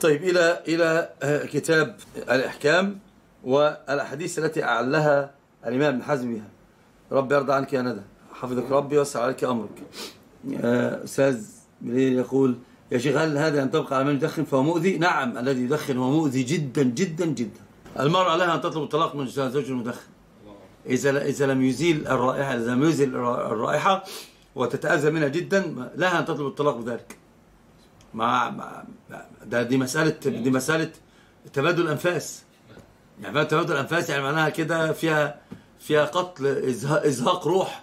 طيب إلى كتاب الإحكام والأحاديث التي أعلها الإمام ابن حزم بها. ربي يرضى عنك يا ندى، حفظك ربي ويسر عليك أمرك. أستاذ بليل يقول: يا شيخ هل هذا ينطبق على من يدخن فهو مؤذي؟ نعم، الذي يدخن هو مؤذي جدا جدا جدا. المرأة لها أن تطلب الطلاق من زوج المدخن إذا لم يزيل الرائحة، إذا لم يزيل الرائحة وتتأذى منها جدا، لها أن تطلب الطلاق بذلك. دي مسألة تبادل أنفاس. يعني تبادل الأنفاس يعني معناها كده فيها قتل، إزهاق روح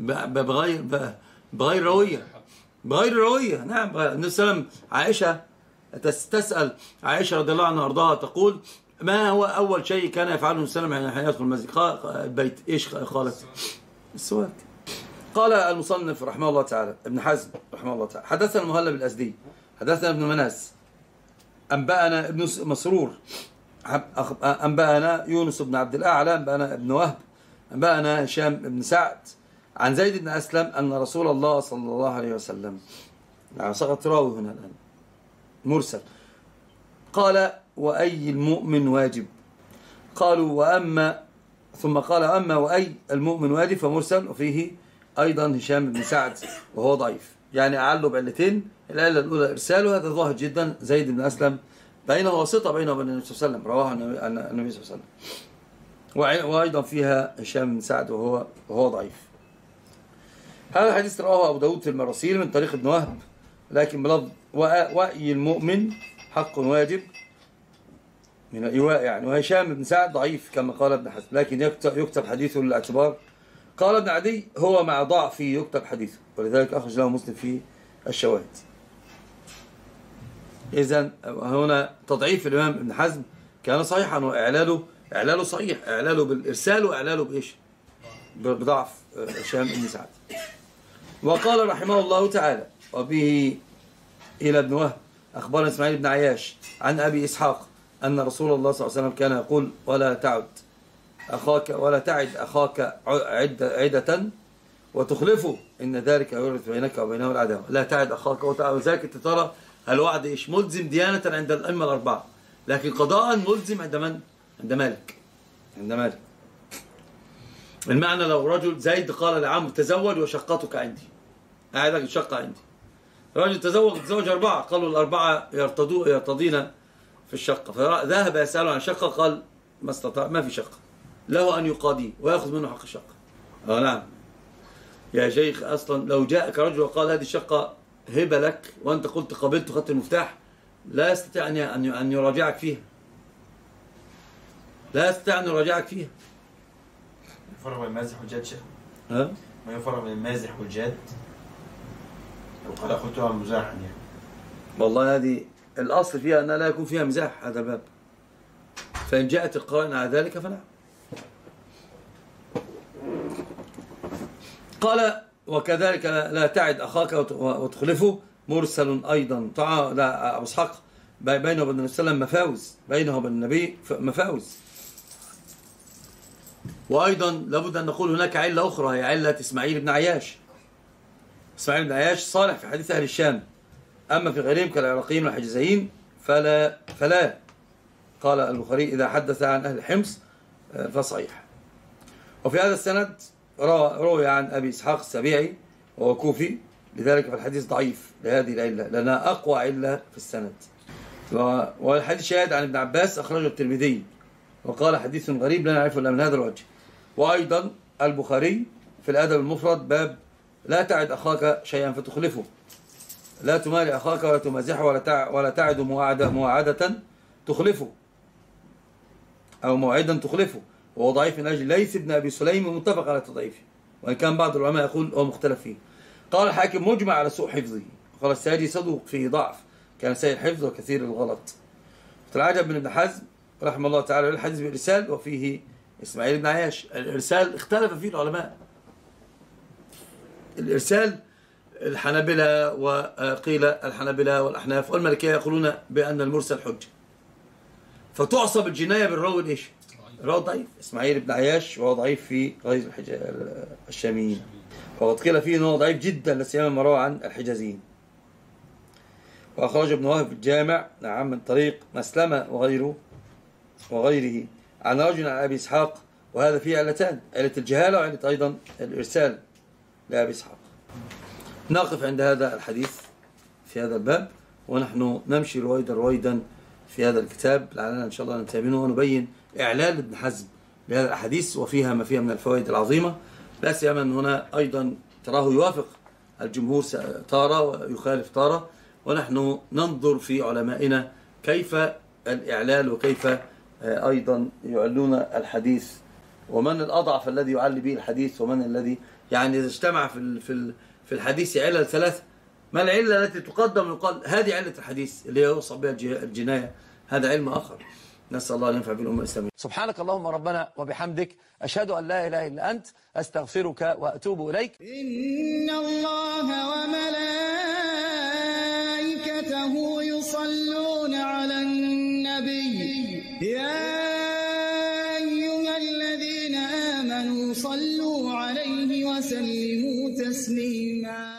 بغير روية. نعم. النبي صلى الله عليه وسلم عائشة تسأل عائشة رضي الله عنها وارضاها، تقول: ما هو أول شيء كان يفعله النبي صلى الله عليه وسلم حين يدخل المسجد؟ البيت. إيش قالت؟ السواك. قال المصنف رحمه الله تعالى ابن حزم رحمه الله تعالى: حدثنا المهلب الأزدي، حدثنا ابن مناس، أنبأنا ابن مسرور، أنبأنا يونس بن عبد الأعلى، أنبأنا ابن وهب، أنبأنا هشام بن سعد عن زيد بن أسلم أن رسول الله صلى الله عليه وسلم، يعني سقط راوي هنا الآن مرسل، قال: وأي المؤمن واجب؟ قالوا: وأما، ثم قال: أما وأي المؤمن واجب فمرسل، وفيه أيضا هشام بن سعد وهو ضعيف. يعني أعلوا بعلتين، العلة الأولى إرساله، هذا ظاهر جدا، زيد بن أسلم بينه واسطة بينه وبين النبي صلى الله عليه وسلم، رواه النبي صلى الله عليه وسلم، وأيضا فيها هشام بن سعد وهو ضعيف. هذا الحديث رواه أبو داود في المراسيل من طريق ابن وهب، لكن بلفظ: وأي المؤمن حق واجب من الإيواء يعني. وهشام بن سعد ضعيف كما قال ابن حزم، لكن يكتب حديثه للاعتبار. قال ابن عدي: هو مع ضعفه يكتب حديثه، ولذلك أخرج له مسلم في الشواهد. إذن هنا تضعيف الإمام ابن حزم كان صحيحا، وإعلاله صحيح، إعلاله بالإرسال وإعلاله بإيش؟ بضعف هشام بن سعد. وقال رحمه الله تعالى: وبه إلى ابن وهب أخبرنا إسماعيل بن عياش عن أبي إسحاق أن رسول الله صلى الله عليه وسلم كان يقول: ولا تعد أخاك عدة وتخلفه، إن ذلك يورث بينك وبينه العداوة. لا تعد أخاك، وذلك أنت ترى الوعد إيش؟ ملزم ديانة عند الأئمة الأربعة، لكن قضاء ملزم عند من؟ عند مالك. المعنى لو رجل زيد قال لعمرو: تزوج وشقتك عندي، قاعدك الشقة عندي. رجل تزوج 4، قالوا ال4 يرتضين في الشقة، فذهب يسأله عن شقة، قال: ما استطاع، ما في شقة، له أن يقاضيه ويأخذ منه حق الشقة. نعم يا شيخ، أصلا لو جاءك رجل وقال: هذه الشقة هبة لك، وأنت قلت قبلت وخدت المفتاح، لا يستطيع أن يراجعك فيها. يفرق بين المازح والجاد شيخ؟ ما يفرق بين المازح والجاد؟ لو قال أخذتها مزاحا يعني. والله هذه الأصل فيها أنها لا يكون فيها مزاح، هذا باب. فإن جاءت القرائن على ذلك فنعم. قال: وكذلك لا تعد أخاك وتخلفه، مرسل أيضا. لا، أبو إسحاق بينه وبين النبي صلى الله عليه وسلم مفاوز، بينه وبين النبي مفاوز. وأيضا لابد أن نقول هناك علة أخرى، هي علة إسماعيل بن عياش. إسماعيل بن عياش صالح في حديث أهل الشام، أما في غيرهم كالعراقيين والحجازيين فلا. قال البخاري: إذا حدث عن أهل حمص فصحيح. وفي هذا السند روي عن أبي إسحاق السبيعي وهو كوفي، لذلك فالحديث ضعيف لهذه العلة، لأنها أقوى علة في السند. والحديث شاهد عن ابن عباس، أخرجه الترمذي وقال: حديث غريب لا نعرفه إلا من هذا الوجه. وأيضا البخاري في الأدب المفرد باب: لا تعد أخاك شيئا فتخلفه، لا تمالي أخاك ولا تمازحه ولا تعد مواعدة تخلفه، أو موعدا تخلفه. وهو ضعيف من أجل ليث بن أبي سليم، متفق على تضعيفه، وإن كان بعض العلماء يقول هو مختلف فيه. قال الحاكم: مجمع على سوء حفظه. قال الساجي: صدوق فيه ضعف، كان سيء الحفظ وكثير الغلط. العجب من ابن حزم رحمه الله تعالى الحديث بالإرسال، وفيه إسماعيل بن عياش. الإرسال اختلف فيه العلماء. الإرسال الحنابلة، وقيل الحنابلة والأحناف والمالكية يقولون بأن المرسل حجة، فتعصب الجناية بالراوي ايش؟ الراوي ضعيف. إسماعيل بن عياش وهو ضعيف في غير الشاميين، وقد قيل فيه أنه ضعيف جدا، لا سيما ما روى عن الحجازيين. وأخرج ابن وهب في الجامع نعم من طريق مسلمة وغيره عن رجل عن أبي إسحاق، وهذا فيه علتان، علة الجهالة وعلة أيضا الإرسال لأبي إسحاق. نقف عند هذا الحديث في هذا الباب، ونحن نمشي رويدا في هذا الكتاب لعلنا إن شاء الله ننتهي منه ونبين إعلال ابن حزم لهذا الحديث وفيها ما فيها من الفوائد العظيمة، لا سيما أن هنا أيضا تراه يوافق الجمهور تارة ويخالف تارة، ونحن ننظر في علمائنا كيف الإعلال وكيف أيضا يعلون الحديث، ومن الأضعف الذي يعلي به الحديث، ومن الذي يعني إذا اجتمع في الحديث علل ثلاثة، ما العلة التي تقدم ويقال هذه علة الحديث اللي يوصف بها الجناية؟ هذا علم آخر. نسأل الله أن ينفع بالأمة الإسلامية. سبحانك اللهم ربنا وبحمدك، أشهد أن لا إله إلا أنت، أستغفرك وأتوب إليك. إن الله وملائكته يصلون على النبي، يا أيها الذين آمنوا صلوا عليه وسلموا تسليما.